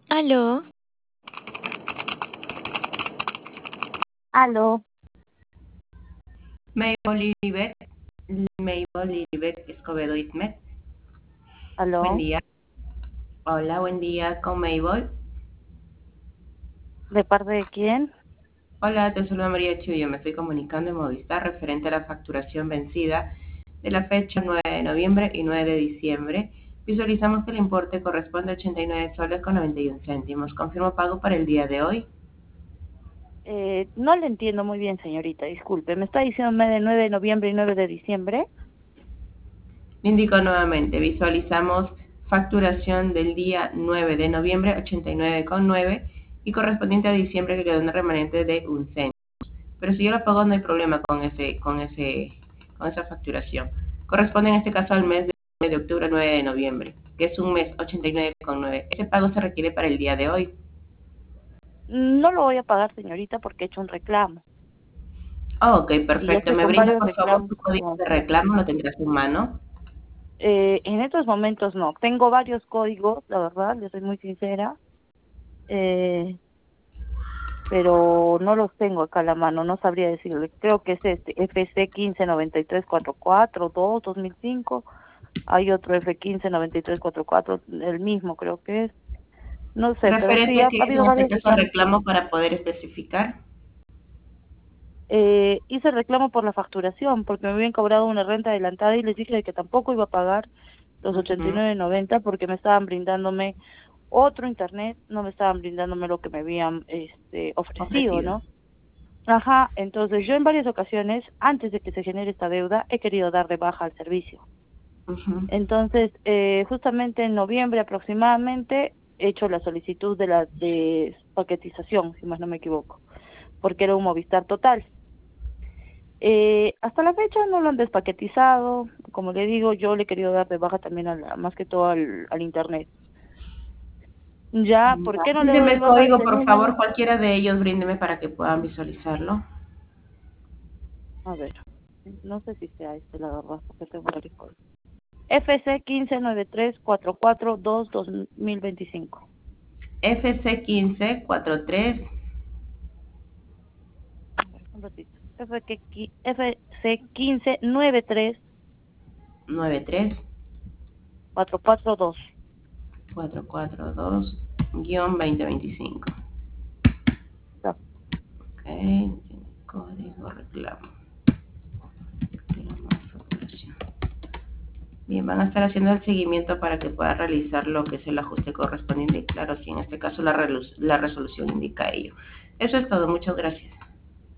Aló, Aló, Mabel Lilibet Escobedo Ismet. Buen aló, día. Hola, buen día con Mabel. ¿de parte de quién? Hola, te saluda María Chuyo. Me estoy comunicando en Movistar referente a la facturación vencida de la fecha 9 de noviembre y 9 de diciembre. Visualizamos que el importe corresponde a 89 soles con 91 céntimos. Confirmo pago para el día de hoy. No le entiendo muy bien, señorita, disculpe. ¿Me está diciendo de 9 de noviembre y 9 de diciembre? Le indico nuevamente, visualizamos facturación del día 9 de noviembre 89,9 y correspondiente a diciembre que quedó un remanente de 1 céntimo. Pero si yo lo pago no hay problema con esa facturación. Corresponde en este caso al mes de octubre 9 de noviembre, que es un mes 89,9. Ese pago se requiere para el día de hoy. No lo voy a pagar, señorita, porque he hecho un reclamo. Oh, ok, Y ya perfecto. estoy ¿Me con brinda varios por favor reclamos su código con de usted. reclamo? ¿Lo tendrás en mano? En estos momentos no. Tengo varios códigos, la verdad, le soy muy sincera, eh, pero no los tengo acá a la mano, no sabría decirle. Creo que es este FC 159344 2005. Hay otro F15 9344, el mismo creo que es. No sé, pero sí, Referente ha a que es habido en este varios caso reclamos que reclamo para poder especificar. hice reclamo por la facturación, porque me habían cobrado una renta adelantada y les dije de que tampoco iba a pagar los ochenta y Ujú. nueve noventa porque me estaban brindándome otro internet, no me estaban brindándome lo que me habían ofrecido, Ofrecido. ¿no? Ajá, entonces yo en varias ocasiones, antes de que se genere esta deuda, he querido dar de baja al servicio. Ujú. Entonces, justamente en noviembre aproximadamente, he hecho la solicitud de la paquetización, si más no me equivoco, porque era un Movistar Total. Hasta la fecha no lo han despaquetizado, como le digo, yo le he querido dar de baja también más que todo al internet. Ya, ¿por Ya. qué no le doy Bríndeme de el baja código, este por número? favor, cualquiera de ellos, bríndeme para que puedan visualizarlo. A ver, no sé si sea este, la verdad, porque tengo varios códigos. FC 15934422-2025. FC154393. A ver, un ratito. FC 1593 442. 442-2025. Ya. Ok, código reclamo. Reclamo de facturación. Bien, van a estar haciendo el seguimiento para que pueda realizar lo que es el ajuste correspondiente. Y claro, si en este caso la resolución indica ello. Eso es todo. Muchas gracias.